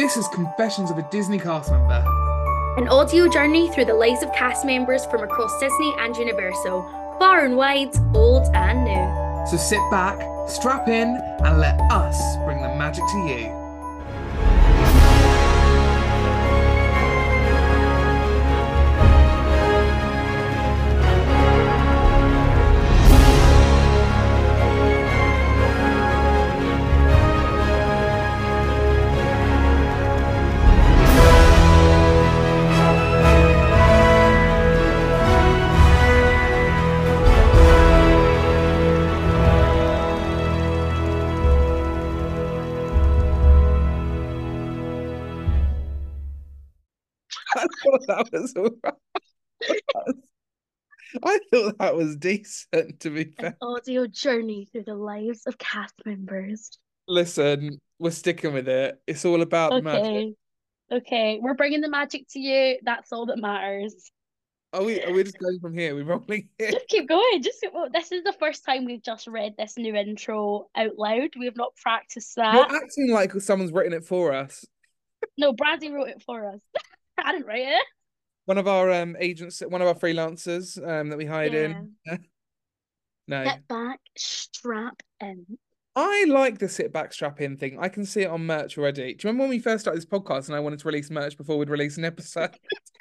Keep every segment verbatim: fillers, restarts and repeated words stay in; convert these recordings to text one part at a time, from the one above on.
This is Confessions of a Disney Cast Member. An audio journey through the lives of cast members from across Disney and Universal, far and wide, old and new. So sit back, strap in, and let us bring the magic to you. I thought that was all right. I thought that was decent, to be fair. An audio journey through the lives of cast members. Listen, we're sticking with it. It's all about the magic. Okay, okay. We're bringing the magic to you. That's all that matters. Are we? Are we just going from here? We're rolling here. Just keep going. Just well, this is the first time we've just read this new intro out loud. We have not practiced that. You're acting like someone's written it for us. No, Bradley wrote it for us. I didn't write it. One of our um agents, one of our freelancers um that we hired in. No. Sit back, strap in. I like the sit back strap in thing. I can see it on merch already. Do you remember when we first started this podcast and I wanted to release merch before we'd release an episode?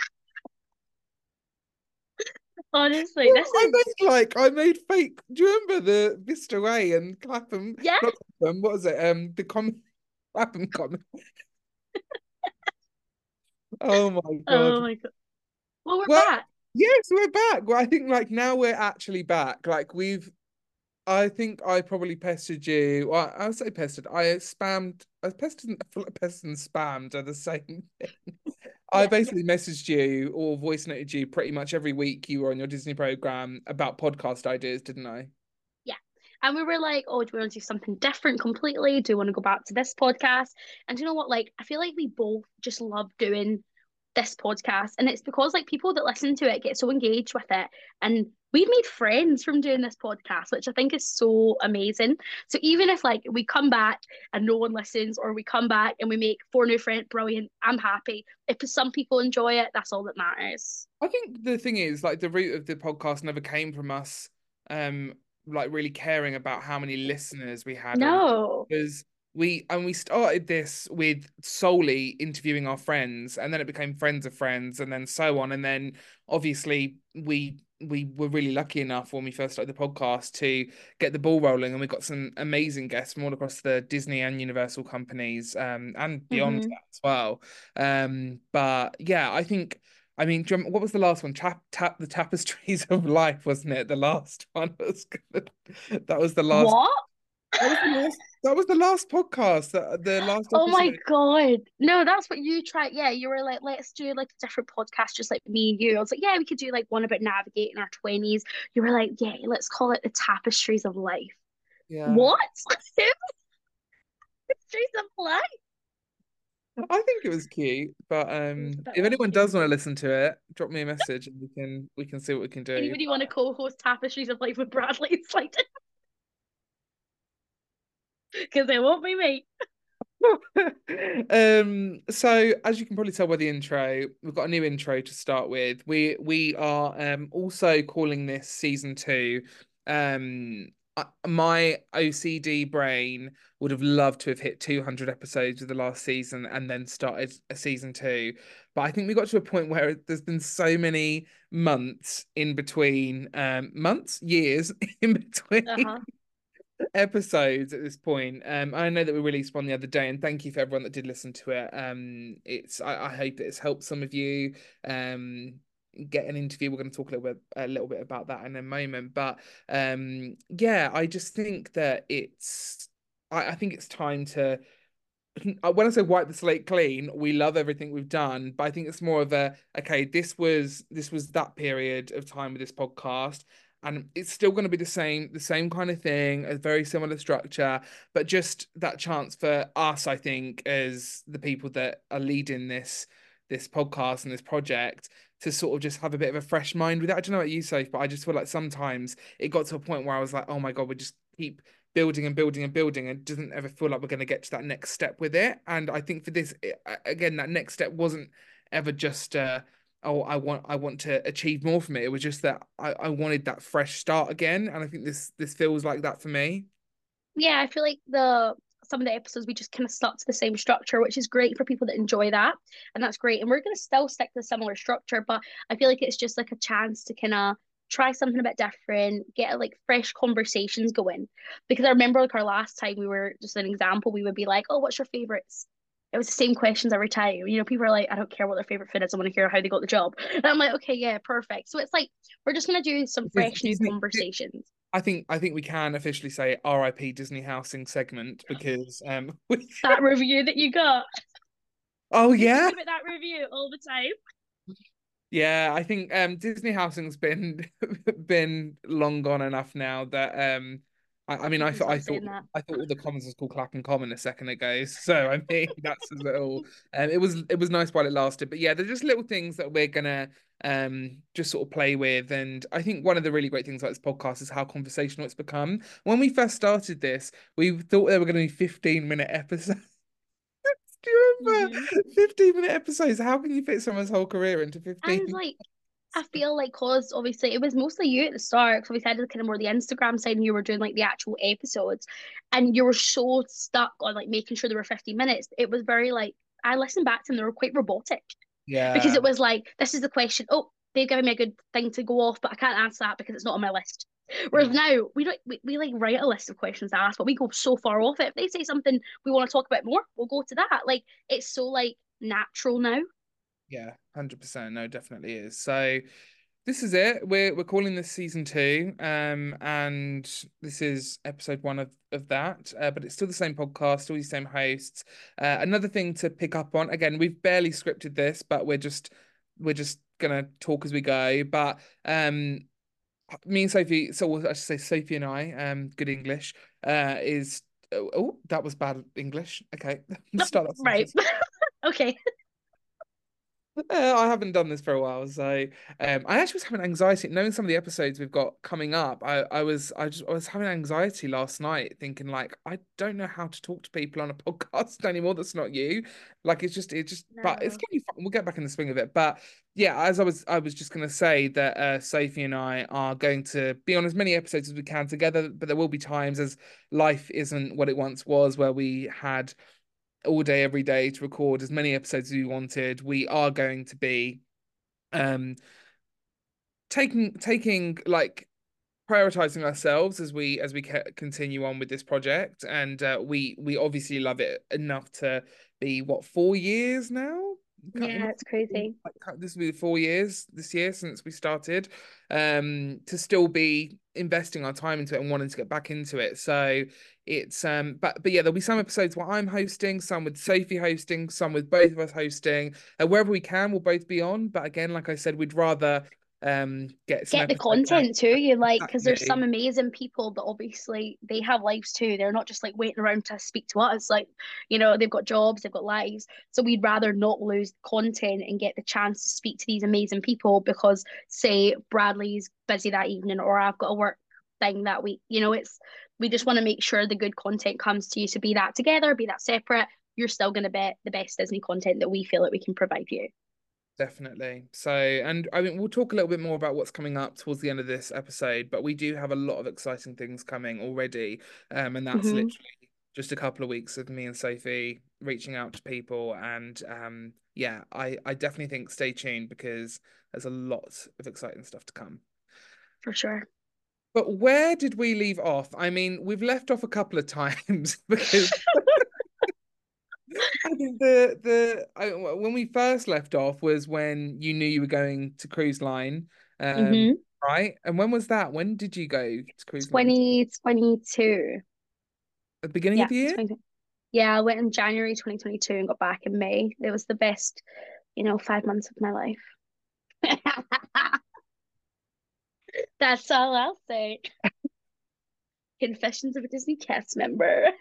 Honestly, this I is made like I made fake. Do you remember the Vista Way and Clapham? Yeah. Not Clapham, what was it? Um, the com Clapham comic. Oh my god. Oh my god. Well, we're Well, back. Yes, we're back. Well, I think like now we're actually back. Like we've, I think I probably pestered you. Well, I would say pestered. I spammed. I pestered, I feel like pestered and spammed are the same thing. I Yeah, basically messaged you or voice noted you pretty much every week you were on your Disney program about podcast ideas, didn't I? Yeah. And we were like, oh, do we want to do something different completely? Do we want to go back to this podcast? And do you know what? Like, I feel like we both just love doing this podcast. And it's because like people that listen to it get so engaged with it. And we've made friends from doing this podcast, which I think is so amazing. So even if like we come back and no one listens, or we come back and we make four new friends, brilliant, I'm happy. If some people enjoy it, that's all that matters. I think the thing is, like, the root of the podcast never came from us, um, like really caring about how many listeners we had on it. No. Because we and we started this with solely interviewing our friends, and then it became friends of friends, and then so on. And then obviously we we were really lucky enough when we first started the podcast to get the ball rolling, and we got some amazing guests from all across the Disney and Universal companies, um, and beyond Mhm. that as well. Um, but yeah, I think. I mean, do you remember- what was the last one? Tap, tap the tapestries of life, wasn't it? The last one was good. That was the last. What? That was the last. That was the last podcast. The, the last Oh my episode. God. No, that's what you tried. Yeah, you were like, let's do like a different podcast, just like me and you. I was like, yeah, we could do like one about navigating our twenties. You were like, yeah, let's call it the tapestries of life. Yeah. What? Tapestries of life? I think it was cute, but um, But if anyone like, does want to listen to it, drop me a message and we can we can see what we can do. anybody want to co-host Tapestries of Life with Bradley Slayton? Because it won't be me. um so as you can probably tell by the intro, we've got a new intro to start with. We we are um also calling this season two. Um I- my O C D brain would have loved to have hit two hundred episodes of the last season and then started a season two. But I think we got to a point where there's been so many months in between, um months, years in between Uh-huh. episodes at this point. Um, I know that we released one the other day, and thank you for everyone that did listen to it. Um, it's I, I hope that it's helped some of you. Um, get an interview. We're going to talk a little bit a little bit about that in a moment. But um, yeah, I just think that it's I, I think it's time to. When I say wipe the slate clean, we love everything we've done, but I think it's more of a okay. This was this was that period of time with this podcast, and it's still going to be the same the same kind of thing, a very similar structure, but just that chance for us, I think, as the people that are leading this this podcast and this project, to sort of just have a bit of a fresh mind with it. I don't know about you, Soph, but I just feel like sometimes it got to a point where I was like, oh my God, we just keep building and building and building and doesn't ever feel like we're going to get to that next step with it. And I think for this, it, again, that next step wasn't ever just uh oh, I want I want to achieve more from it. It was just that I, I wanted that fresh start again. And I think this this feels like that for me. Yeah, I feel like the some of the episodes we just kind of stuck to the same structure, which is great for people that enjoy that, and that's great. And we're gonna still stick to a similar structure, but I feel like it's just like a chance to kind of try something a bit different, get like fresh conversations going. Because I remember like our last time we were just an example, we would be like, "Oh, what's your favorites?" It was the same questions every time. You know, people are like, "I don't care what their favorite food is. I want to hear how they got the job." And I'm like, "Okay, yeah, perfect." So it's like we're just gonna do some Dis- fresh new Disney, conversations. I think I think we can officially say R I P Disney housing segment because um we, That review that you got. oh You yeah. think about that review all the time. Yeah, I think um Disney housing's been been long gone enough now that um I, I mean You I can thought I stop thought saying that. I thought all the Commons was called Clapham Common a second ago. So I mean that's a little um it was it was nice while it lasted. But yeah, they're just little things that we're gonna um just sort of play with. And I think one of the really great things about this podcast is how conversational it's become. When we first started this, we thought there were gonna be fifteen minute episodes. Do you remember Hmm. fifteen minute episodes? How can you fit someone's whole career into And fifteen? like, I feel like, cause obviously it was mostly you at the start, because we had kind of more the Instagram side, and you were doing like the actual episodes, and you were so stuck on like making sure there were fifteen minutes. It was very like I listened back to them; they were quite robotic because Yeah, it was like this is the question. Oh, they've given me a good thing to go off, but I can't answer that because it's not on my list. Whereas yeah, now we don't we, we like write a list of questions to ask, but we go so far off it. If they say something we want to talk about more, we'll go to that. Like it's so like natural now. yeah, one hundred percent. No, definitely is. So this is it. We're we're calling this season two. Um, and this is episode one of of that. Uh, but it's still the same podcast, still the same hosts. Uh, another thing to pick up on, again, we've barely scripted this, but we're just we're just gonna talk as we go. But um me and Sophie, so I should say Sophie and I, um, good English, uh, is oh, oh, that was bad English. Okay, start that Right. sentence. Okay. Uh, I haven't done this for a while, so um, I actually was having anxiety knowing some of the episodes we've got coming up. I, I was, I just, I was having anxiety last night, thinking like, I don't know how to talk to people on a podcast anymore. That's not you. Like, it's just, it just, but it's No. gonna be fun. We'll get back in the swing of it. But yeah, as I was, I was just gonna say that uh, Sophie and I are going to be on as many episodes as we can together, but there will be times as life isn't what it once was, where we had all day every day to record as many episodes as we wanted. We are going to be um taking taking like prioritizing ourselves as we as we ca- continue on with this project. And uh, we we obviously love it enough to be what, four years now. Can't Yeah, remember. it's crazy. Like, this will be four years this year since we started, um to still be investing our time into it and wanting to get back into it. So it's um but but yeah, there'll be some episodes where I'm hosting, some with Sophie hosting, some with both of us hosting, and wherever we can we'll both be on. But again, like I said, we'd rather um get some Get the episodes out. content too. You like because there's some Exactly. amazing people that obviously they have lives too. They're not just like waiting around to speak to us. Like, you know, they've got jobs, they've got lives. So we'd rather not lose content and get the chance to speak to these amazing people because say Bradley's busy that evening or I've got a work thing that week. You know, it's we just want to make sure the good content comes to you. So be that together, be that separate. You're still going to be the best Disney content that we feel that we can provide you. Definitely. So, and I mean, we'll talk a little bit more about what's coming up towards the end of this episode, but we do have a lot of exciting things coming already. Um, and that's Mm-hmm. literally just a couple of weeks of me and Sophie reaching out to people. And um, yeah, I, I definitely think stay tuned because there's a lot of exciting stuff to come. For sure. But where did we leave off? I mean, we've left off a couple of times because I think the the I, when we first left off was when you knew you were going to cruise line, um, Mm-hmm. right? And when was that? When did you go to cruise line? twenty twenty-two. At the beginning of Yeah, the year? twenty. Yeah, I went in January twenty twenty-two and got back in May. It was the best, you know, five months of my life. That's all I'll say. Confessions of a Disney cast member.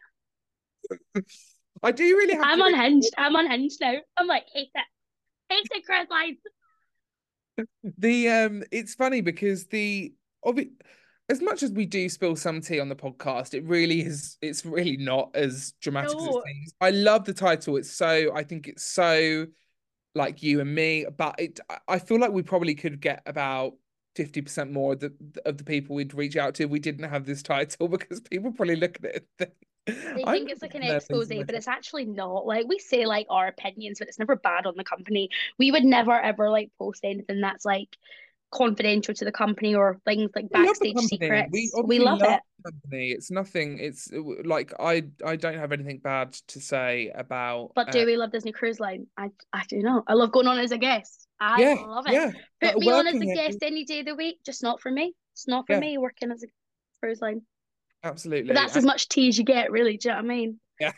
I do really have I'm to unhinged. I'm unhinged now. I'm like, hate it. Hate it, cruise lines. the um. It's funny because the obvi as much as we do spill some tea on the podcast, it really is, it's really not as dramatic as it No, seems. I love the title. It's so, I think it's so like you and me, but it, I feel like we probably could get about fifty percent more of the, of the people we'd reach out to if we didn't have this title, because people probably look at it and think, they I'm think it's like an no, expose, but it's actually not. Like we say like our opinions, but it's never bad on the company. We would never ever like post anything that's like confidential to the company or things like we love the backstage company. We secrets. We obviously love love it. the company. It's nothing. It's uh, like I I don't have anything bad to say about. But Uh, do we love Disney Cruise Line? I I do not. I love going on as a guest. I yeah, love it. yeah. Put But me on as working a here, guest any day of the week, just not for me. It's not for yeah, me working as a cruise line. But absolutely. that's And as much tea as you get, really. Do you know what I mean? yeah,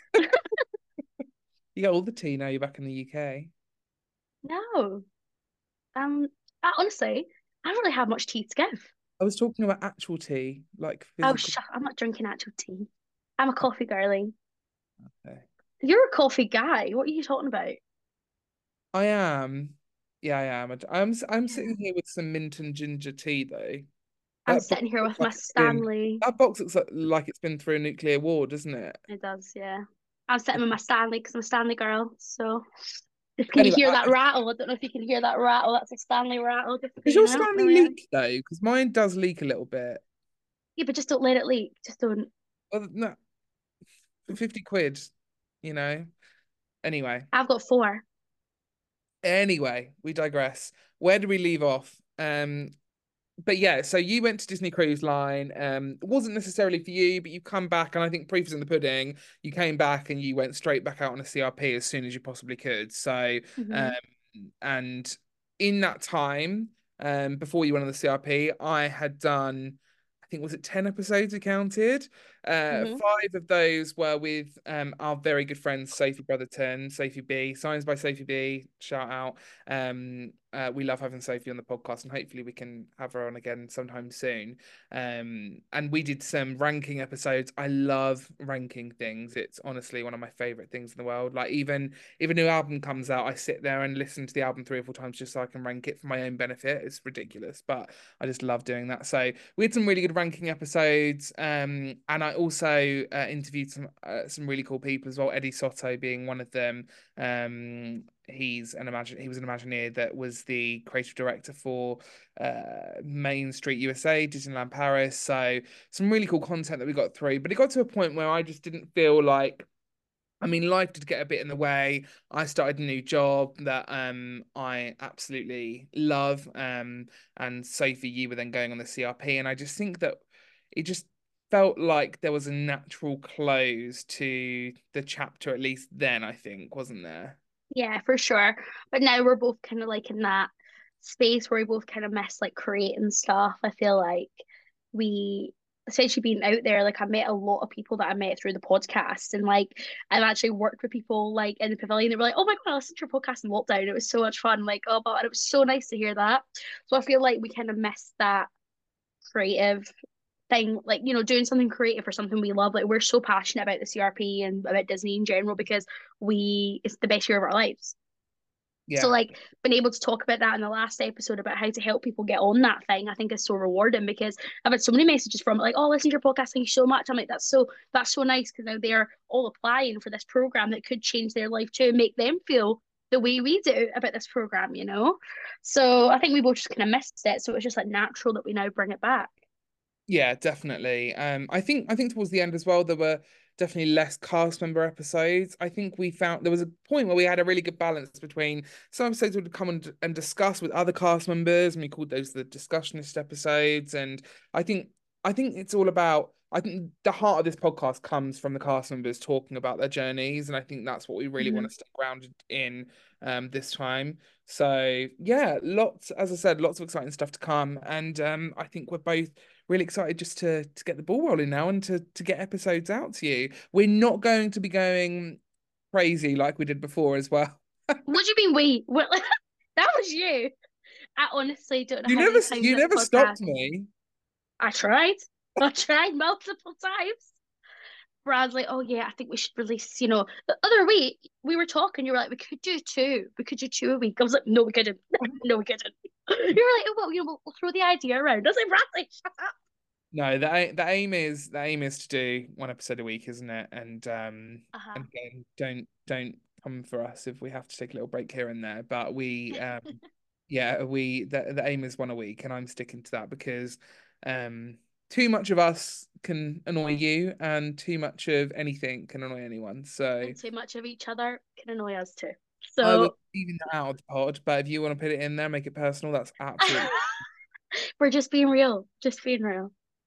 you got all the tea now. You're back in the U K. No. Um, I, honestly, I don't really have much tea to give. I was talking about actual tea, like Oh, physical. shut! I'm not drinking actual tea. I'm a coffee girlie. Okay. You're a coffee guy. What are you talking about? I am. Yeah, I am. I'm s- I'm Yeah. sitting here with some mint and ginger tea though. I'm That box sitting here looks with my like it's been Stanley. that box looks like, like it's been through a nuclear war, doesn't it? It does, yeah. I'm sitting with my Stanley because I'm a Stanley girl. So, if can you Anyway, hear I, that rattle? I don't know if you can hear that rattle. That's a Stanley rattle. Just so does you your know. Stanley There we are. leak though? Because mine does leak a little bit. Yeah, but just don't let it leak. Just don't. Well, no, for fifty quid, you know. Anyway, I've got four. anyway, we digress. Where do we leave off? Um, but yeah, so you went to Disney Cruise Line. Um, it wasn't necessarily for you, but you come back, and I think proof is in the pudding. You came back and you went straight back out on a C R P as soon as you possibly could. So, um, Hmm. and in that time, um, before you went on the C R P, I had done, I think was it ten episodes we counted. Uh, Hmm. five of those were with um our very good friend Sophie Brotherton, Sophie B, Signs by Sophie B, shout out. Um, uh, we love having Sophie on the podcast, and hopefully we can have her on again sometime soon. Um, and we did some ranking episodes. I love ranking things. It's honestly one of my favorite things in the world. Like even if a new album comes out, I sit there and listen to the album three or four times just so I can rank it for my own benefit. It's ridiculous, but I just love doing that. So we had some really good ranking episodes. Um, and I also uh, interviewed some uh, some really cool people as well. Eddie Soto being one of them. Um, he's an imagine he was an Imagineer that was the creative director for uh Main Street U S A, Disneyland Paris. So some really cool content that we got through. But it got to a point where I just didn't feel like, I mean, life did get a bit in the way. I started a new job that um I absolutely love. Um and Sophie, you were then going on the C R P, and I just think that it just felt like there was a natural close to the chapter, at least then, I think, wasn't there? Yeah, for sure. But now we're both kind of like in that space where we both kind of miss like creating stuff. I feel like we, especially being out there, like I met a lot of people that I met through the podcast, and like I've actually worked with people like in the pavilion. They were like, "Oh my God, I listened to your podcast in lockdown. It was so much fun." Like, oh, but it was so nice to hear that. So I feel like we kind of missed that creative thing, like, you know, doing something creative or something we love. Like we're so passionate about the C R P and about Disney in general because we it's the best year of our lives. So Yeah. like being able to talk about that in the last episode about how to help people get on that thing, I think is so rewarding because I've had so many messages from it, like, oh, listen to your podcast, thank you so much. I'm like, that's so that's so nice because now they're all applying for this program that could change their life too, make them feel the way we do about this program, you know. So I think we both just kind of missed it. So it's just like natural that we now bring it back. Yeah, definitely. Um, I think I think towards the end as well, there were definitely less cast member episodes. I think we found there was a point where we had a really good balance between some episodes would come and, and discuss with other cast members, and we called those the discussionist episodes. And I think I think it's all about, I think the heart of this podcast comes from the cast members talking about their journeys, and I think that's what we really want Mm-hmm. to stay grounded in um this time. So yeah, lots, as I said, lots of exciting stuff to come, and um I think we're both really excited just to to get the ball rolling now and to to get episodes out to you. We're not going to be going crazy like we did before as well. What do you mean we? What, that was you. I honestly don't know You how never many times you this never podcast. stopped me. I tried. I tried multiple times. Brad's like, oh yeah, I think we should release, you know, the other week we were talking, you were like, we could do two. We could do two a week. I was like, no, we couldn't. No, we couldn't. You were like, oh, well, you know, we'll, we'll throw the idea around. I was like, Bradley, shut up. No, the a- the aim is the aim is to do one episode a week, isn't it? And um Uh-huh. and again, don't don't come for us if we have to take a little break here and there. But we um yeah, we the the aim is one a week, and I'm sticking to that because um too much of us can annoy you, and too much of anything can annoy anyone. So And too much of each other can annoy us too. I was So leaving that out of the pod, but if you want to put it in there, make it personal, that's absolutely we're just being real, just being real.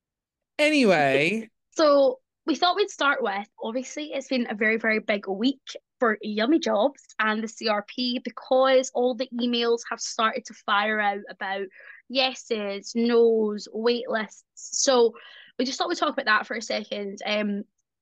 anyway. So we thought we'd start with, obviously, it's been a very, very big week for Yummy Jobs and the C R P because all the emails have started to fire out about yeses, nos, wait lists. So we just thought we'd talk about that for a second. Um,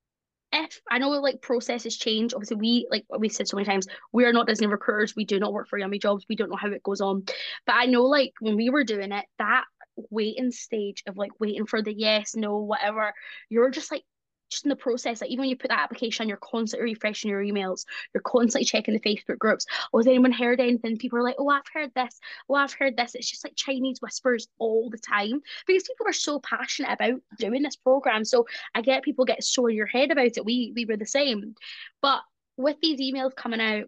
if I know like processes change, obviously we like we said so many times, we are not Disney recruiters. We do not work for Yummy Jobs. We don't know how it goes on. But I know like when we were doing it, that waiting stage of like waiting for the yes, no, whatever, you're just like just in the process. Like even when you put that application, you're constantly refreshing your emails, you're constantly checking the Facebook groups. Oh, has anyone heard anything? People are like, oh, I've heard this. Oh, I've heard this. It's just like Chinese whispers all the time because people are so passionate about doing this program. So I get people get so in your head about it. We we were the same. But with these emails coming out,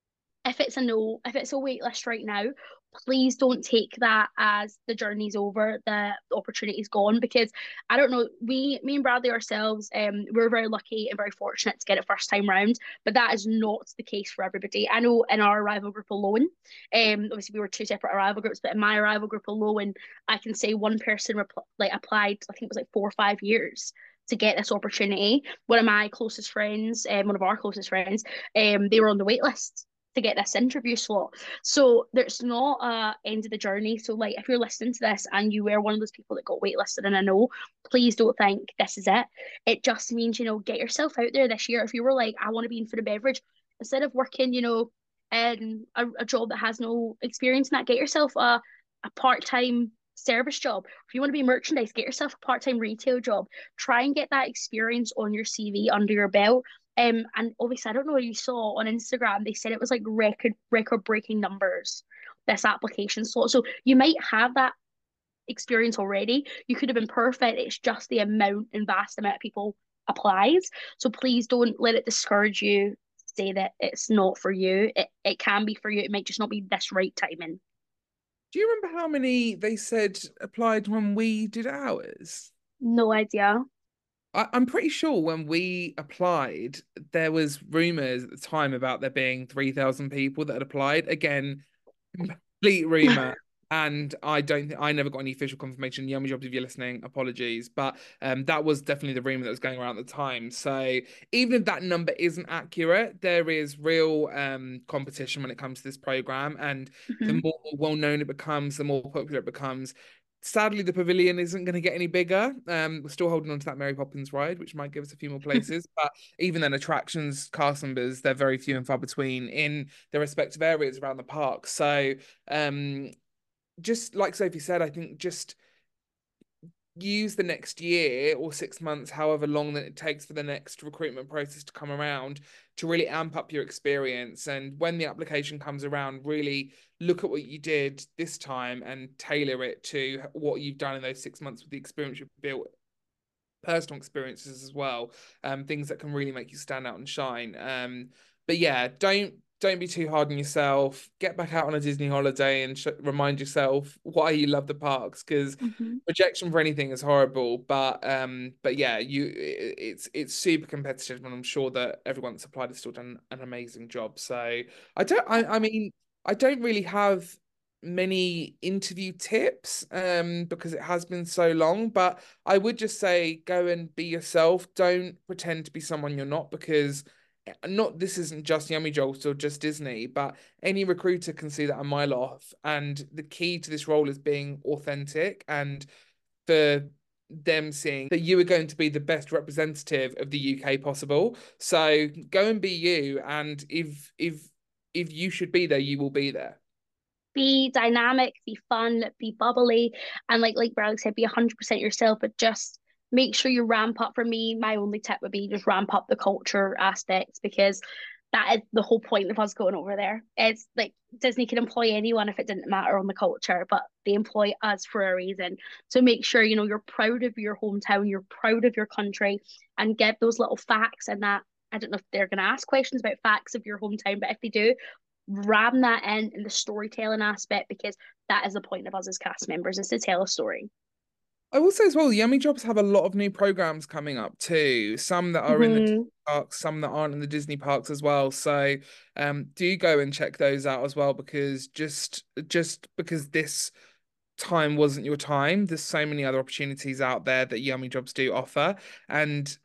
if it's a no, if it's a wait list right now, please don't take that as the journey's over, the opportunity's gone. Because I don't know, we, me and Bradley ourselves, um, we're very lucky and very fortunate to get it first time round, but that is not the case for everybody. I know in our arrival group alone, um, obviously we were two separate arrival groups, but in my arrival group alone, I can say one person repl- like applied, I think it was like four or five years to get this opportunity. One of my closest friends, um, one of our closest friends, um, they were on the wait list to get this interview slot. So there's not a end of the journey. So like if you're listening to this and you were one of those people that got waitlisted and I know, please don't think this is it. It just means, you know, get yourself out there this year. If you were like, I want to be in food and beverage, instead of working, you know, in a, a job that has no experience in that, get yourself a, a part-time service job. If you want to be merchandise, get yourself a part-time retail job. Try and get that experience on your C V under your belt. Um, and obviously, I don't know what you saw on Instagram. They said it was like record record breaking numbers, this application slot. So you might have that experience already. You could have been perfect. It's just the amount and vast amount of people applies. So please don't let it discourage you. Say that it's not for you. It it can be for you. It might just not be this right timing. Do you remember how many they said applied when we did ours? No idea. I, I'm pretty sure when we applied, there was rumors at the time about there being three thousand people that had applied. Again, complete rumor. And I don't think I never got any official confirmation. Yummy Jobs, if you're listening, apologies. But um, that was definitely the rumor that was going around at the time. So even if that number isn't accurate, there is real um, competition when it comes to this program. And the Mhm. more well known it becomes, the more popular it becomes. Sadly, the pavilion isn't going to get any bigger. Um, we're still holding on to that Mary Poppins ride, which might give us a few more places. But even then, attractions, cast numbers, they're very few and far between in their respective areas around the park. So, um, just like Sophie said, I think just use the next year or six months, however long that it takes for the next recruitment process to come around, to really amp up your experience. And when the application comes around, really look at what you did this time and tailor it to what you've done in those six months with the experience you've built, personal experiences as well, um, things that can really make you stand out and shine. Um, but yeah, don't don't be too hard on yourself. Get back out on a Disney holiday and sh- remind yourself why you love the parks, because Mhm. rejection for anything is horrible. But um, but yeah, you it, it's it's super competitive, and I'm sure that everyone that's applied has still done an amazing job. So I don't, I, I mean, I don't really have many interview tips um because it has been so long, but I would just say go and be yourself. Don't pretend to be someone you're not, because eh, not this isn't just Yummy Jolts or just Disney, but any recruiter can see that a mile off. And the key to this role is being authentic, and for them seeing that you are going to be the best representative of the U K possible. So go and be you, and if if if you should be there, you will be there. Be dynamic, be fun, be bubbly, and like like Bradley said, be one hundred percent yourself, but just make sure you ramp up. For me, my only tip would be just ramp up the culture aspects because that is the whole point of us going over there. It's like Disney can employ anyone if it didn't matter on the culture, but they employ us for a reason. So make sure, you know, you're proud of your hometown, you're proud of your country, and get those little facts and that. I don't know if they're going to ask questions about facts of your hometown, but if they do, ram that in in the storytelling aspect, because that is the point of us as cast members, is to tell a story. I will say as well, Yummy Jobs have a lot of new programs coming up too. Some that are in the Disney Mm-hmm. parks, some that aren't in the Disney parks as well. So um, do go and check those out as well, because just just because this time wasn't your time, there's so many other opportunities out there that Yummy Jobs do offer. And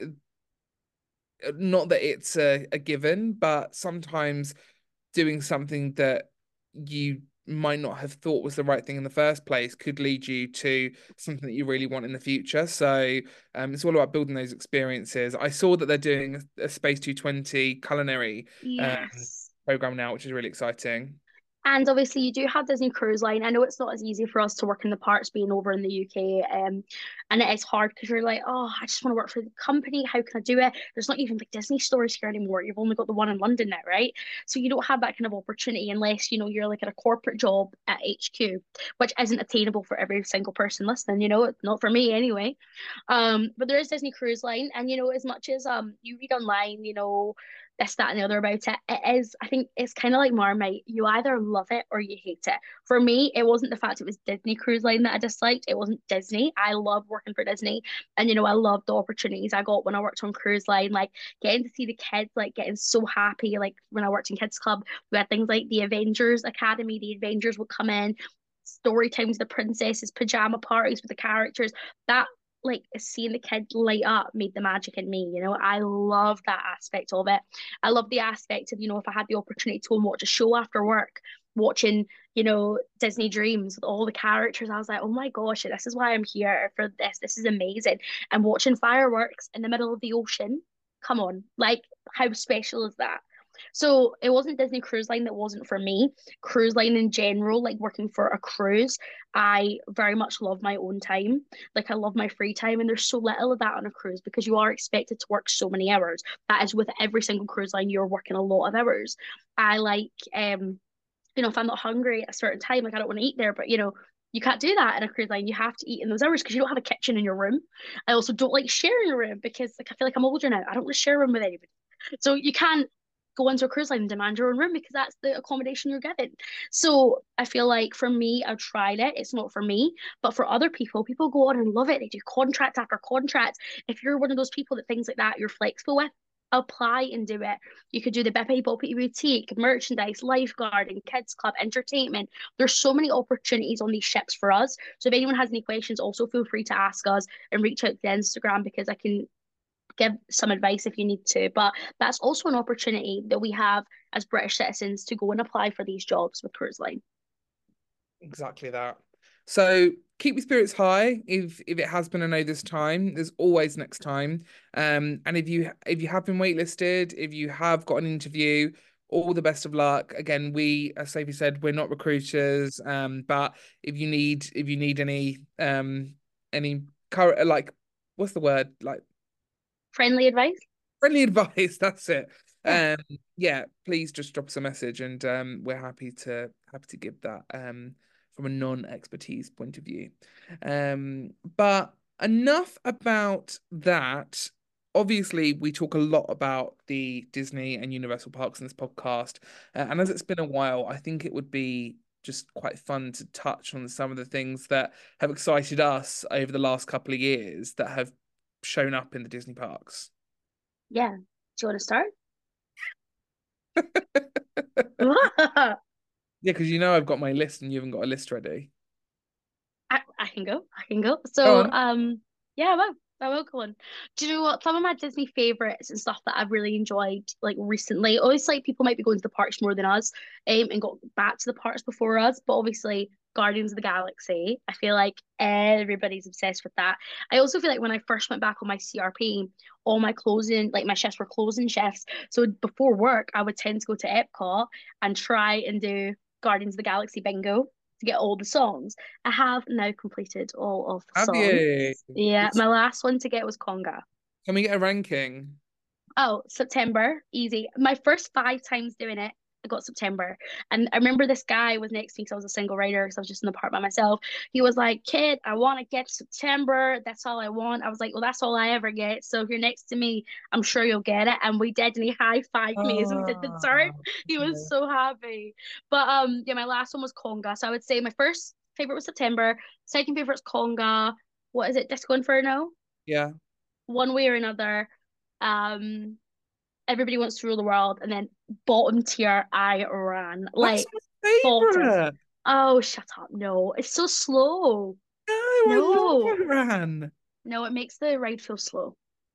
not that it's a, a given, but sometimes doing something that you might not have thought was the right thing in the first place could lead you to something that you really want in the future. So um, it's all about building those experiences. I saw that they're doing a, a Space two twenty culinary um, Yes. program now, which is really exciting. And obviously, you do have Disney Cruise Line. I know it's not as easy for us to work in the parks being over in the U K, um, and it is hard because you're like, oh, I just want to work for the company. How can I do it? There's not even like Disney stores here anymore. You've only got the one in London now, right? So you don't have that kind of opportunity unless you know you're like at a corporate job at H Q, which isn't attainable for every single person listening. You know, it's not for me anyway. Um, but there is Disney Cruise Line, and you know, as much as um you read online, you know, this, that, and the other about it, it is, I think it's kind of like Marmite. You either love it or you hate it. For me, it wasn't the fact it was Disney Cruise Line that I disliked. It wasn't Disney. I love working for Disney, and you know, I love the opportunities I got when I worked on Cruise Line, like getting to see the kids, like getting so happy. Like when I worked in Kids Club, we had things like the Avengers Academy. The Avengers would come in, story times, the princesses, pajama parties with the characters. That, like, seeing the kids light up made the magic in me. You know, I love that aspect of it. I love the aspect of, you know, if I had the opportunity to go and watch a show after work, watching, you know, Disney Dreams with all the characters, I was like, oh my gosh, this is why I'm here for this. This is amazing. And watching fireworks in the middle of the ocean, come on, like, how special is that? So it wasn't Disney Cruise Line that wasn't for me. Cruise line in general, like working for a cruise, I very much love my own time. Like I love my free time, and there's so little of that on a cruise because you are expected to work so many hours. That is with every single cruise line, you're working a lot of hours. I like, um, you know, if I'm not hungry at a certain time, like I don't want to eat there, but you know, you can't do that in a cruise line. You have to eat in those hours because you don't have a kitchen in your room. I also don't like sharing a room because like I feel like I'm older now. I don't want to share a room with anybody. So you can't go into a cruise line and demand your own room because that's the accommodation you're given. So I feel like for me, I've tried it. It's not for me, but for other people, people go on and love it. They do contract after contract. If you're one of those people that things like that you're flexible with, apply and do it. You could do the Bippy Boppy Boutique, merchandise, lifeguarding, kids club, entertainment. There's so many opportunities on these ships for us. So if anyone has any questions, also feel free to ask us and reach out to the Instagram because I can give some advice if you need to. But that's also an opportunity that we have as British citizens to go and apply for these jobs with Cruise Line. Exactly that. So keep your spirits high. If if it has been a no this time, there's always next time. Um, and if you if you have been waitlisted, if you have got an interview, all the best of luck. Again, we, as Sophie said, we're not recruiters. Um, but if you need if you need any um any current like what's the word like Friendly advice? friendly advice, that's it. Yeah. Um, yeah, please just drop us a message, and um, we're happy to happy to give that um from a non-expertise point of view. Um, but enough about that. Obviously, we talk a lot about the Disney and Universal parks in this podcast, uh, and as it's been a while, I think it would be just quite fun to touch on some of the things that have excited us over the last couple of years that have shown up in the Disney parks. Yeah. Do you want to start? Yeah, because you know I've got my list and you haven't got a list ready. I, I can go. I can go. Go So, on. um, yeah, I will. I will go on. Do you know what? Some of my Disney favorites and stuff that I've really enjoyed, like recently. Obviously, like, people might be going to the parks more than us, um, and got back to the parks before us. But obviously, Guardians of the Galaxy. I feel like everybody's obsessed with that. I also feel like when I first went back on my C R P, all my closing, like my shifts were closing shifts. So before work, I would tend to go to Epcot and try and do Guardians of the Galaxy bingo to get all the songs. I have now completed all of the Have songs. you? Yeah, It's- my last one to get was Conga. Can we get a ranking? Oh, September, easy. My first five times doing it, I got September. And I remember this guy was next to me because I was a single rider, because I was just in the park by myself. He was like, "Kid, I want to get September. That's all I want." I was like, "Well, that's all I ever get. So if you're next to me, I'm sure you'll get it." And we did, and he high-fived me as we did the Oh, turn. He was okay. so happy. But um, yeah, my last one was Conga. So I would say my first favorite was September. Second favorite is Conga. What is it? Disco Inferno? Yeah. One way or another. Um, Everybody Wants to Rule the World, and then bottom tier, I Ran. That's Like my bottom. favorite. Oh, shut up. No, it's so slow. No, I No, love Iran. no, it makes the ride feel slow.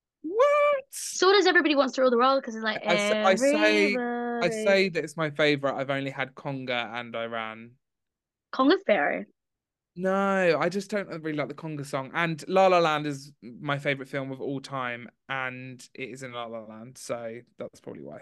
What? So does Everybody Wants to Rule the World because it's like I, s- I say I everybody. say that it's my favorite. I've only had Conga and Iran. Conga Fair. No, I just don't really like the Conga song. And La La Land is my favorite film of all time, and it is in La La Land, so that's probably why.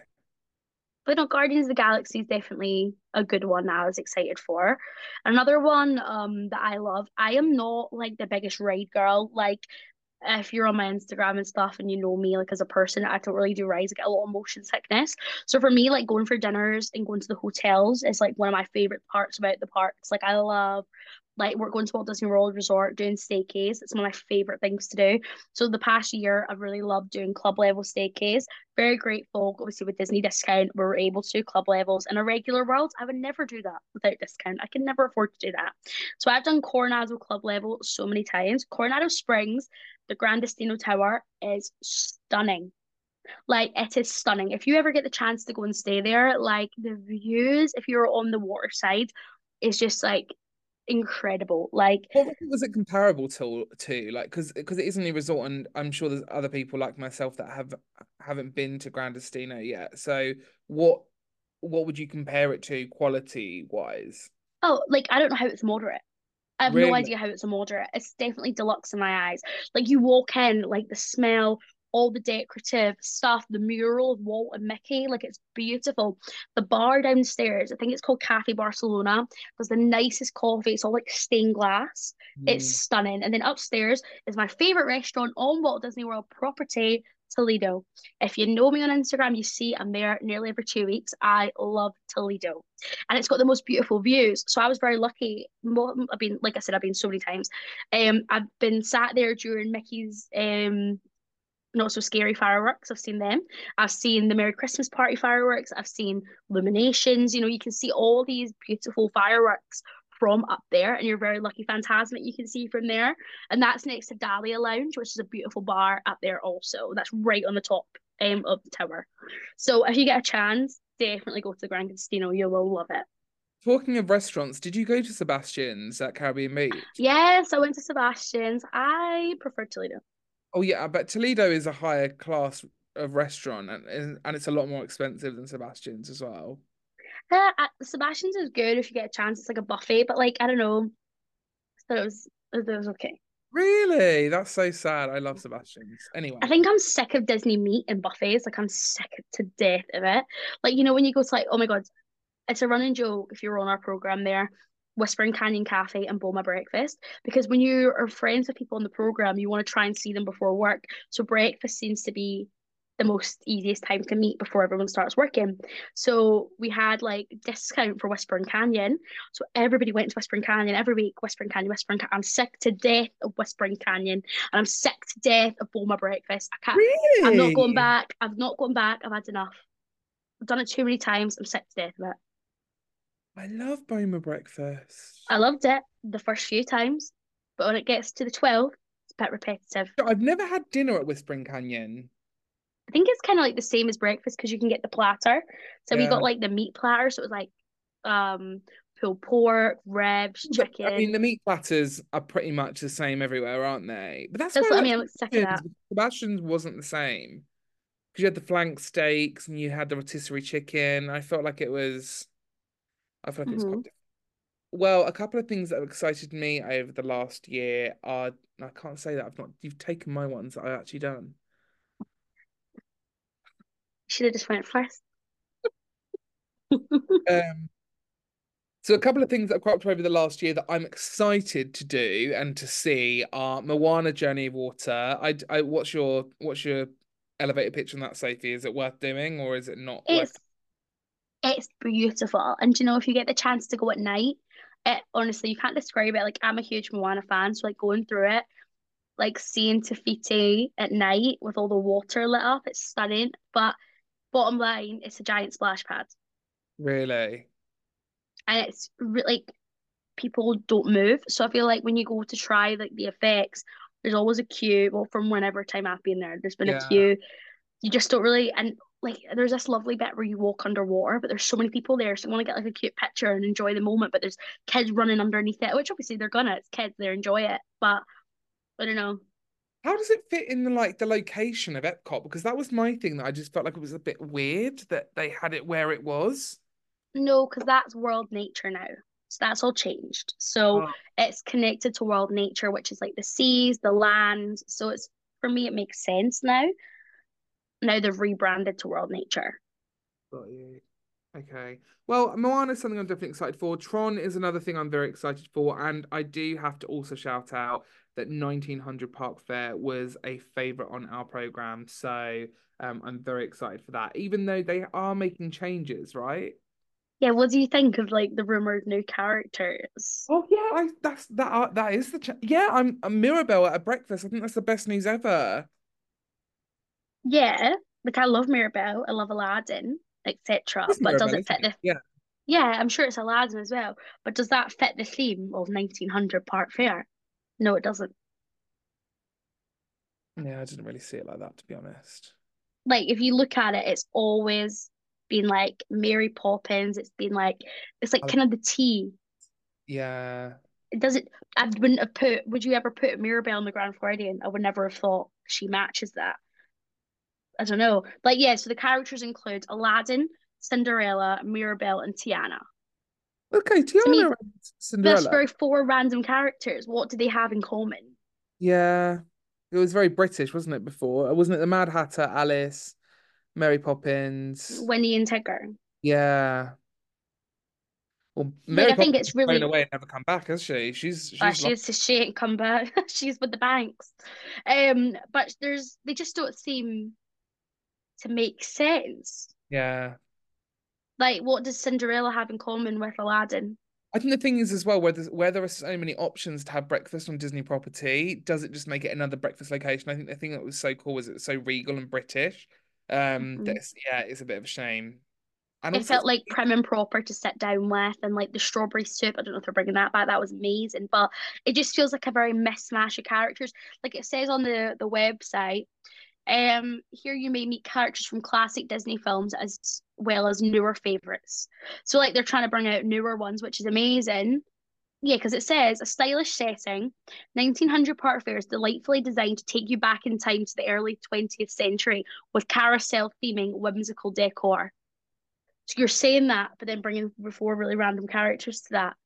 But no, Guardians of the Galaxy is definitely a good one I was excited for. Another one um that I love. I am not like the biggest ride girl. Like if you're on my Instagram and stuff and you know me like as a person, I don't really do rides. I get a lot of motion sickness. So for me, like going for dinners and going to the hotels is like one of my favorite parts about the parks. Like I love like we're going to Walt Disney World Resort doing staycays. It's one of my favorite things to do. So the past year, I've really loved doing club level staycays. Very grateful, obviously with Disney discount, we were able to do club levels. In a regular world, I would never do that without discount. I can never afford to do that. So I've done Coronado club level so many times. Coronado Springs, the Grand Destino Tower is stunning. Like it is stunning. If you ever get the chance to go and stay there, like the views, if you're on the water side, is just like incredible. Like What was it comparable to to like because because it is only a resort, and I'm sure there's other people like myself that have haven't been to Gran Destino yet. So what what would you compare it to quality wise? oh, like I don't know how it's moderate. I have no Really? idea how it's a moderate. It's definitely deluxe in my eyes. Like you walk in, like the smell, all the decorative stuff, the mural of Walt and Mickey, like it's beautiful. The bar downstairs, I think it's called Cafe Barcelona, does the nicest coffee. It's all like stained glass. It's Mm. stunning. And then upstairs is my favorite restaurant on Walt Disney World property, Toledo. If you know me on Instagram, you see I'm there nearly every two weeks. I love Toledo, and it's got the most beautiful views. So I was very lucky. I've been, like I said, I've been so many times. Um, I've been sat there during Mickey's um Not So Scary fireworks. I've seen them. I've seen the Merry Christmas Party fireworks. I've seen Illuminations. You know, you can see all these beautiful fireworks from up there, and you're very lucky. Phantasmic you can see from there, and that's next to Dahlia Lounge, which is a beautiful bar up there also. That's right on the top um, of the tower. So if you get a chance, definitely go to the Grand Casino. You will love it. Talking of restaurants, did you go to Sebastian's at Caribbean Beach? Yes, I went to Sebastian's. I prefer Toledo. Oh yeah, but Toledo is a higher class of restaurant, and and it's a lot more expensive than Sebastian's as well. Uh, uh, Sebastian's is good if you get a chance. It's like a buffet, but like I don't know. So it was it was okay. Really? That's so sad. I love Sebastian's. I Anyway, think I'm sick of Disney meat and buffets. Like I'm sick to death of it. Like you know when you go to like oh my god, it's a running joke if you're on our program there. Whispering Canyon Cafe and Boma Breakfast because when you are friends with people on the program, you want to try and see them before work. So breakfast seems to be the most easiest time to meet before everyone starts working. So we had like discount for Whispering Canyon. So everybody went to Whispering Canyon every week. Whispering Canyon, Whispering Canyon. I'm sick to death of Whispering Canyon, and I'm sick to death of Boma Breakfast. I can't. I'm not going really? back. I've not gone back. I've had enough. I've done it too many times. I'm sick to death of it. I love Boma breakfast. I loved it the first few times, but when it gets to the twelve, it's a bit repetitive. I've never had dinner at Whispering Canyon. I think it's kind of like the same as breakfast because you can get the platter. So we got Yeah. like the meat platter, so it was like um pulled pork, ribs, But I mean, chicken. the meat platters are pretty much the same everywhere, aren't they? But that's why That's I what I like mean. I'm sick of Sebastian's. that. Because Sebastian's wasn't the same. Because you had the flank steaks and you had the rotisserie chicken. I felt like it was, I felt like it was quite Hmm. different. Well, a couple of things that have excited me over the last year are, I can't say that I've not, you've taken my ones that I've actually done. Should have just went first. Um, So a couple of things that have cropped up over the last year that I'm excited to do and to see are Moana Journey of Water. I, I what's your what's your elevator pitch on that, Sophie? Is it worth doing or is it not worth? It's it's beautiful. And you know, if you get the chance to go at night, it honestly you can't describe it. Like I'm a huge Moana fan, so like going through it, like seeing Te Fiti at night with all the water lit up, it's stunning. But bottom line, it's a giant splash pad. Really? And it's re- like people don't move. So I feel like when you go to try like the effects, there's always a queue. Well, from whenever time I've been there, there's been a Yeah. queue. You just don't really and like there's this lovely bit where you walk underwater, but there's so many people there, so you want to get like a cute picture and enjoy the moment. But there's kids running underneath it, which obviously they're gonna. It's kids, they enjoy it. But I don't know. How does it fit in the like the location of Epcot? Because that was my thing that I just felt like it was a bit weird that they had it where it was. No, because that's world nature now. So that's all changed. So Oh, it's connected to world nature, which is like the seas, the land. So it's for me, it makes sense now. Now they've rebranded to World Nature. got you. Okay. Well, Moana is something I'm definitely excited for. Tron is another thing I'm very excited for. And I do have to also shout out that nineteen hundred Park Fair was a favorite on our program. So um, I'm very excited for that, even though they are making changes, right? Yeah, what do you think of like the rumored new characters? Oh yeah, I, that's that. Uh, that is the ch yeah. I'm a Mirabelle at a breakfast. I think that's the best news ever. Yeah, like I love Mirabelle, I love Aladdin, et cetera. It's But does Mirabelle, it isn't fit it? the Yeah. Yeah, I'm sure it's Aladdin as well. But does that fit the theme of nineteen hundred Park Fair? No, it doesn't. Yeah, I didn't really see it like that, to be honest. Like if you look at it, it's always been like Mary Poppins. It's been like it's like I- kind of the tea. yeah. It doesn't. I wouldn't have put. Would you ever put Mirabelle in the Grand Floridian? I would never have thought she matches that. I don't know. Like yeah. So the characters include Aladdin, Cinderella, Mirabelle, and Tiana. Okay, To me, Tiana and that's Cinderella. very four random characters. What do they have in common? Yeah. It was very British, wasn't it, before? Wasn't it the Mad Hatter, Alice, Mary Poppins? Winnie and Tigger. Yeah. Well, Like Mary I think Poppins has it's flown really away and never come back, has she? She's uh, she's lost. she's she ain't come back. She's with the banks. Um, but there's they just don't seem to make sense. Yeah. Like, what does Cinderella have in common with Aladdin? I think the thing is as well, where there's, where there are so many options to have breakfast on Disney property, does it just make it another breakfast location? I think the thing that was so cool was it was so regal and British. Um, Mhm. that's yeah, it's a bit of a shame. And It also, felt like prim and proper to sit down with, and like the strawberry soup. I don't know if they're bringing that back. That was amazing, but it just feels like a very mismatch of characters. Like it says on the the website, um, here you may meet characters from classic Disney films as well as newer favorites. So like they're trying to bring out newer ones, which is amazing. Yeah, because it says a stylish setting, nineteen hundred Park Fair is delightfully designed to take you back in time to the early twentieth century with carousel theming, whimsical decor. So you're saying that, but then bringing four really random characters to that.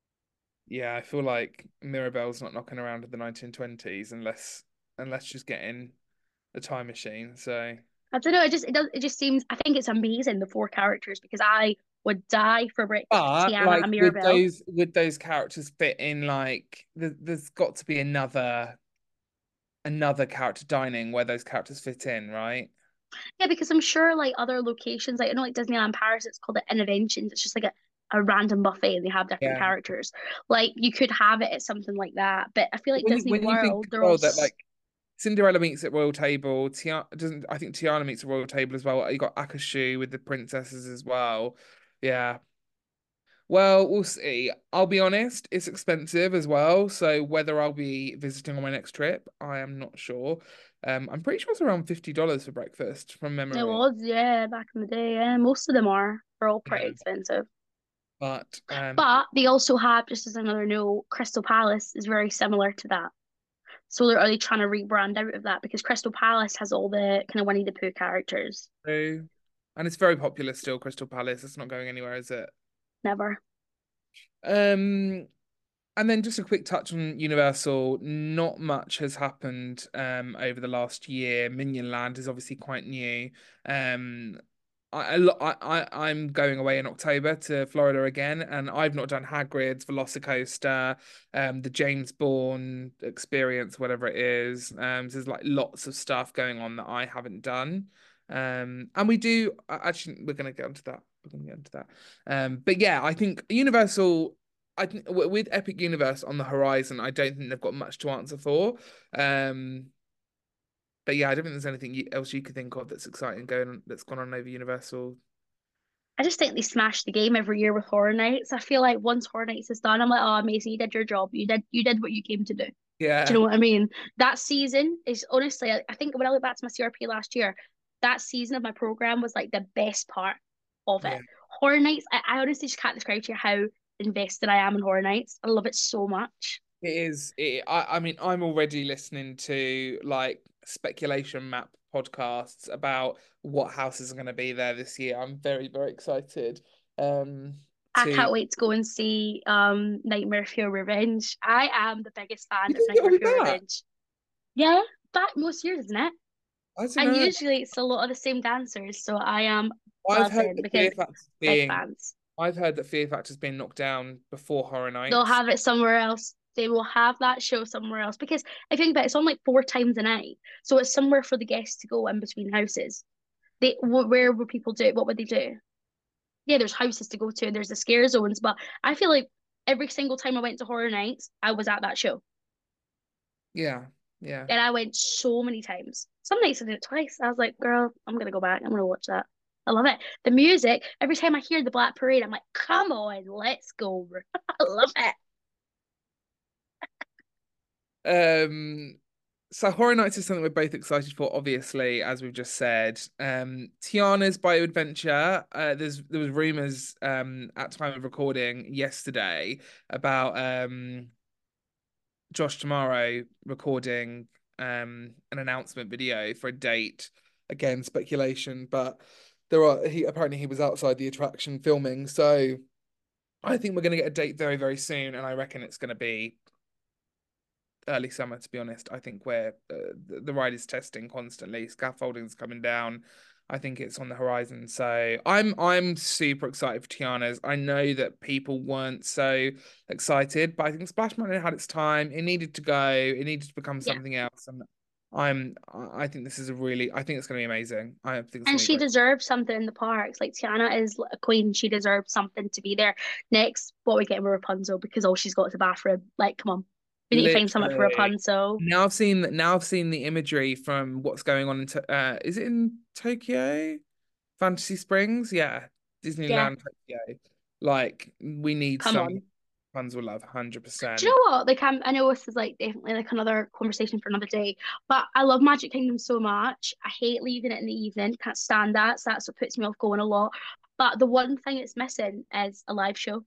yeah, I feel like Mirabelle's not knocking around in the nineteen twenties unless unless she's getting the time machine. So, I don't know. It just it does. It just seems. I think it's amazing the four characters because I would die for breakfast with but Tiana like and would Mirabelle. those would those characters fit in like there, there's got to be another another character dining where those characters fit in, right? Yeah, because I'm sure like other locations, like I know like Disneyland Paris, it's called the Interventions. It's just like a, a random buffet and they have different Yeah. characters. Like you could have it at something like that, but I feel like When you Disney when you think World, as they're all well that s- like Cinderella meets at royal table, Tiana doesn't I think Tiana meets at royal table as well. You got Akashu with the princesses as well. Yeah. Well, we'll see. I'll be honest, it's expensive as well. So whether I'll be visiting on my next trip, I am not sure. Um, I'm pretty sure it's around fifty dollars for breakfast from it memory. was, yeah, back in the day. Yeah, most of them are. They're all pretty Yeah. expensive. But um, But they also have, just as another note, Crystal Palace is very similar to that. So they're really trying to rebrand out of that because Crystal Palace has all the kind of Winnie the Pooh characters. true. And it's very popular still, Crystal Palace. It's not going anywhere, is it? Never. Um, And then just a quick touch on Universal. Not much has happened um over the last year. Minion Land is obviously quite new. Um, I, a lo- I, I, I'm going away in October to Florida again, and I've not done Hagrid's, Velocicoaster, um, the James Bourne experience, whatever it is. Um, so there's like lots of stuff going on that I haven't done. Um, and we do uh, actually, we're gonna get onto that. We're gonna get into that. Um, but yeah, I think Universal. I think w- with Epic Universe on the horizon, I don't think they've got much to answer for. Um, but yeah, I don't think there's anything you- else you could think of that's exciting going on, that's gone on over Universal. I just think they smash the game every year with Horror Nights. I feel like once Horror Nights is done, I'm like, oh, amazing, you did your job. You did you did what you came to do. Do you Yeah, know what I mean? That season is honestly, I, I think when I look back to my C R P last year, that season of my program was like the best part of it. yeah, Horror Nights, I, I honestly just can't describe to you how invested I am in Horror Nights. I love it so much. it is. It, I, I mean, I'm already listening to like speculation map podcasts about what houses are going to be there this year. I'm very, very excited. Um, I to can't wait to go and see um Nightmare Fuel Revenge. I am the biggest fan you of think it'll Nightmare be Fuel that? Revenge. Yeah, that most years, isn't it? I don't And know. usually it's a lot of the same dancers, so I am I've heard buzzing that because Fear Factor's big being. fans. I've heard that Fear Factor's been knocked down before Horror They'll Nights. have it somewhere else. They will have that show somewhere else because I think that it's on like four times a night, so it's somewhere for the guests to go in between houses. They wh- where would people do it? What would they do? Yeah, there's houses to go to, and there's the scare zones, but I feel like every single time I went to Horror Nights, I was at that show, Yeah, yeah. and I went so many times. Some nights I did it twice. I was like, girl, I'm gonna go back. I'm gonna watch that. I love it. The music, every time I hear the Black Parade, I'm like, come on, let's go. I love it. Um, so Horror Nights is something we're both excited for, obviously, as we've just said. Um, Tiana's Bioadventure. Uh, there's there was rumors um at time of recording yesterday about um Josh Tomorrow recording um an announcement video for a date. Again, speculation, but there are he apparently he was outside the attraction filming, so I think we're gonna get a date very, very soon, and I reckon it's gonna be early summer, to be honest. I think where uh, the, the ride is testing constantly, scaffolding's coming down. I think it's on the horizon. So I'm I'm super excited for Tiana's. I know that people weren't so excited, but I think Splash Mountain had its time. It needed to go. It needed to become Yeah. something else. And I'm I think this is a really I think it's going to be amazing. I think it's And going to be she great. deserves something in the parks. Like Tiana is a queen. She deserves something to be there. Next, what we get with Rapunzel because all she's got is a bathroom. Like, come on. We need to find something for Literally. Rapunzel. Now I've seen now I've seen the imagery from what's going on in to uh is it in Tokyo? Fantasy Springs? Yeah. Yeah, Disneyland Tokyo. Like we need come some on. fans will love Do you one hundred percent. know what? Like, I'm, I know this is like definitely like another conversation for another day, but I love Magic Kingdom so much. I hate leaving it in the evening. Can't stand that. So that's what puts me off going a lot. But the one thing it's missing is a live show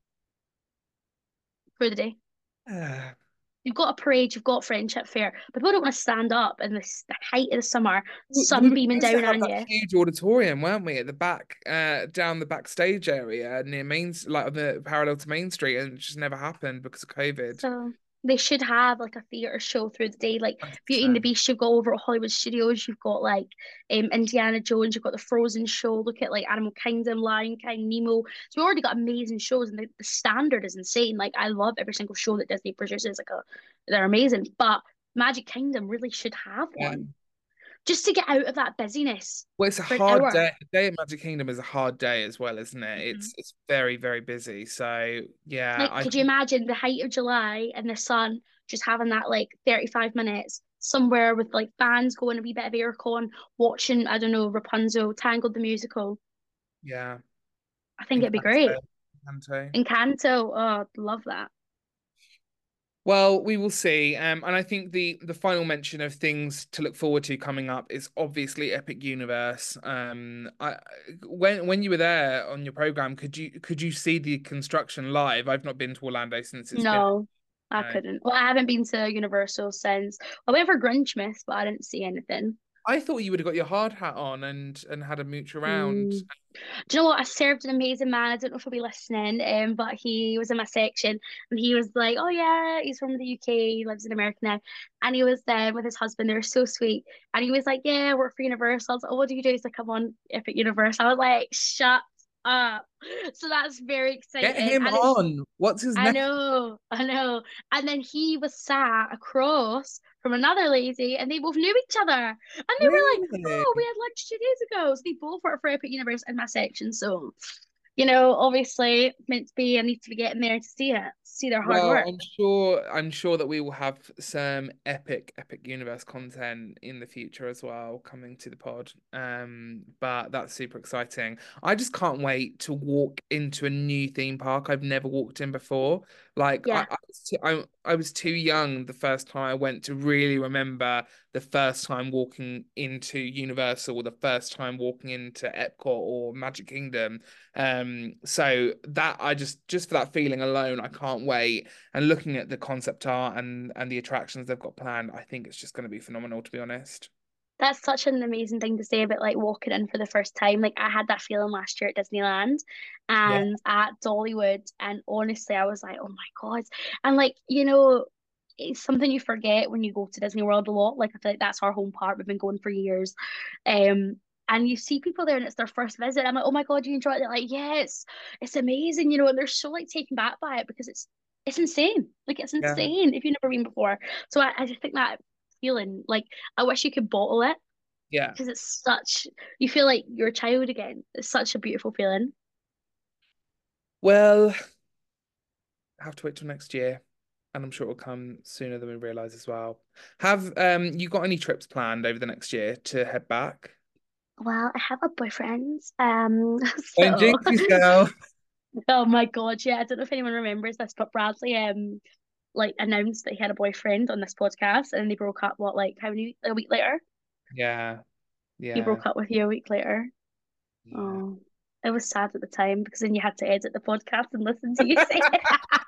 for the day. Uh, You've got a parade, you've got Friendship Fair, but people don't want to stand up in this the height of the summer, we we sun were beaming supposed to down have on that you. huge auditorium, weren't we, at the back, uh, down the backstage area near Main, like on the parallel to Main Street, and it just never happened because of COVID. So they should have like a theatre show through the day, like Beauty and the one hundred percent. Beast. You've got over at Hollywood Studios. You've got like um, Indiana Jones. You've got the Frozen show. Look at like Animal Kingdom, Lion King, Nemo. So we already got amazing shows, and the, the standard is insane. Like I love every single show that Disney produces. Like a, they're amazing. But Magic Kingdom really should have Yeah. one just to get out of that busyness Well, it's a for an hard hour. day. A day at Magic Kingdom is a hard day as well, isn't it? Mhm. It's it's very, very busy. So yeah, Like, I could you think imagine the height of July and the sun just having that like thirty-five minutes somewhere with like fans going a wee bit of aircon, watching, I don't know, Rapunzel, Tangled the musical? yeah, I think it'd be great. Encanto. Encanto. Encanto, oh, I'd love that. Well, we will see. Um, and I think the the final mention of things to look forward to coming up is obviously Epic Universe. Um, I when when you were there on your program, could you could you see the construction live? I've not been to Orlando since it's been. No, I No. couldn't. Well, I haven't been to Universal since I went for Grinchmas, but I didn't see anything. I thought you would have got your hard hat on and and had a mooch around. Mm. Do you know what? I served an amazing man. I don't know if he'll be listening, um, but he was in my section and he was like, "Oh yeah, he's from the U K, he lives in America now." And he was there with his husband. They were so sweet. And he was like, "Yeah, I work for Universal." I was like, "Oh, what do you do?" He's like, "I'm on Epic Universal." I was like, "Shut up." So that's very Get exciting. him And it's on. What's his I name? know, I know. And then he was sat across from another lady, and they both knew each other. And they were like, Really? "Oh, we had lunch two days ago." So they both work for Epic Universe in my section. So, you know, obviously meant to be. I need to be getting there to see it, see their hard Well, work. I'm sure I'm sure that we will have some epic epic universe content in the future as well coming to the pod. Um, but that's super exciting. I just can't wait to walk into a new theme park I've never walked in before. Like I Yeah, I was too, I, I was too young the first time I went to really remember the first time walking into Universal or the first time walking into Epcot or Magic Kingdom. Um, so that I just just for that feeling alone, I can't wait. And looking at the concept art and and the attractions they've got planned, I think it's just going to be phenomenal, to be honest. that's such an amazing thing to say about like walking in for the first time. Like I had that feeling last year at Disneyland Yeah. and at Dollywood, and honestly, I was like, "Oh my God!" And like you know, it's something you forget when you go to Disney World a lot. Like I feel like that's our home park. We've been going for years. Um, and you see people there and it's their first visit. I'm like, "Oh my God, you enjoyed it?" They're like, "Yeah, it's it's amazing," you know, and they're so like taken back by it because it's it's insane. Like it's Yeah. insane if you've never been before. So I, I just think that feeling, like I wish you could bottle it Yeah. because it's such you feel like you're a child again. It's such a beautiful feeling. Well, I have to wait till next year, and I'm sure it'll come sooner than we realize as well. Have um you got any trips planned over the next year to head back? Well, I have a boyfriend. Um, Don't so jinx yourself. oh my God, yeah, I don't know if anyone remembers this, but Bradley um like announced that he had a boyfriend on this podcast and then they broke up what like how many a week later? Yeah. He Yeah. broke up with you a week later. Yeah. Oh, it was sad at the time because then you had to edit the podcast and listen to you say it.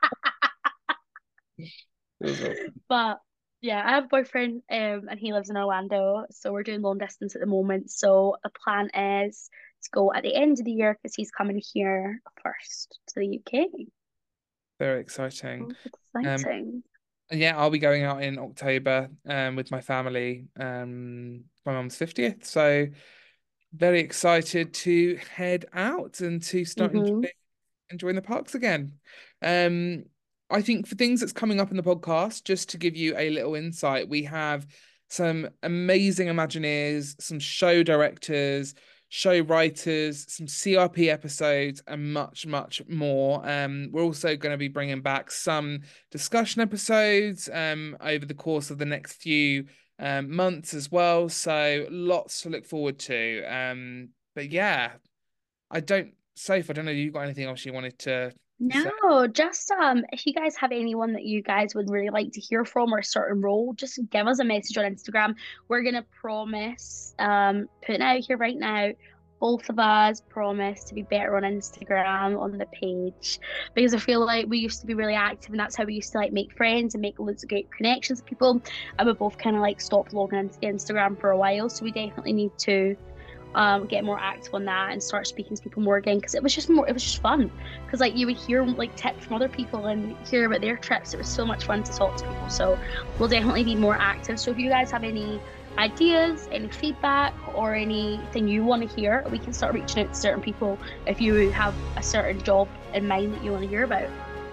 It was awesome. But yeah, I have a boyfriend, um, and he lives in Orlando, so we're doing long distance at the moment. So the plan is to go at the end of the year because he's coming here first to the U K. Very exciting. Oh, Um, exciting. yeah, I'll be going out in October um with my family, um, my mum's fiftieth. So very excited to head out and to start Mm-hmm. enjoying enjoying the parks again. Um, I think for things that's coming up in the podcast, just to give you a little insight, we have some amazing Imagineers, some show directors, show writers, some C R P episodes, and much, much more. Um, we're also going to be bringing back some discussion episodes um, over the course of the next few um, months as well. So lots to look forward to. Um, but yeah, I don't, Soph, I don't know, you got anything else you wanted to to say? No, just um, if you guys have anyone that you guys would really like to hear from or a certain role, just give us a message on Instagram. We're gonna promise, um, putting it out here right now, both of us promise to be better on Instagram on the page because I feel like we used to be really active and that's how we used to like make friends and make loads of great connections with people. And we both kind of like stopped logging into Instagram for a while, so we definitely need to um get more active on that and start speaking to people more again because it was just more it was just fun because like you would hear like tips from other people and hear about their trips. It was so much fun to talk to people, so we'll definitely be more active. So if you guys have any ideas, any feedback, or anything you want to hear, we can start reaching out to certain people if you have a certain job in mind that you want to hear about.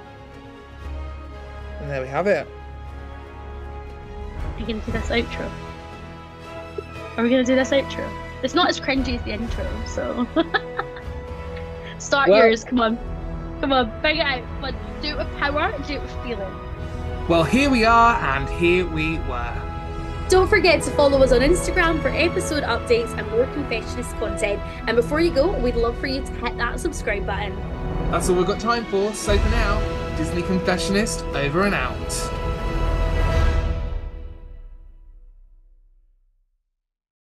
And there we have it. Are you gonna do this outro? Are we gonna do this outro? It's not as cringy as the intro, so start Well- yours. Come on, come on, bring it out. Come on, do it with power, do it with feeling. Well, here we are, and here we were. Don't forget to follow us on Instagram for episode updates and more Confessionist content. And before you go, we'd love for you to hit that subscribe button. That's all we've got time for. So for now, Disney Confessionist over and out.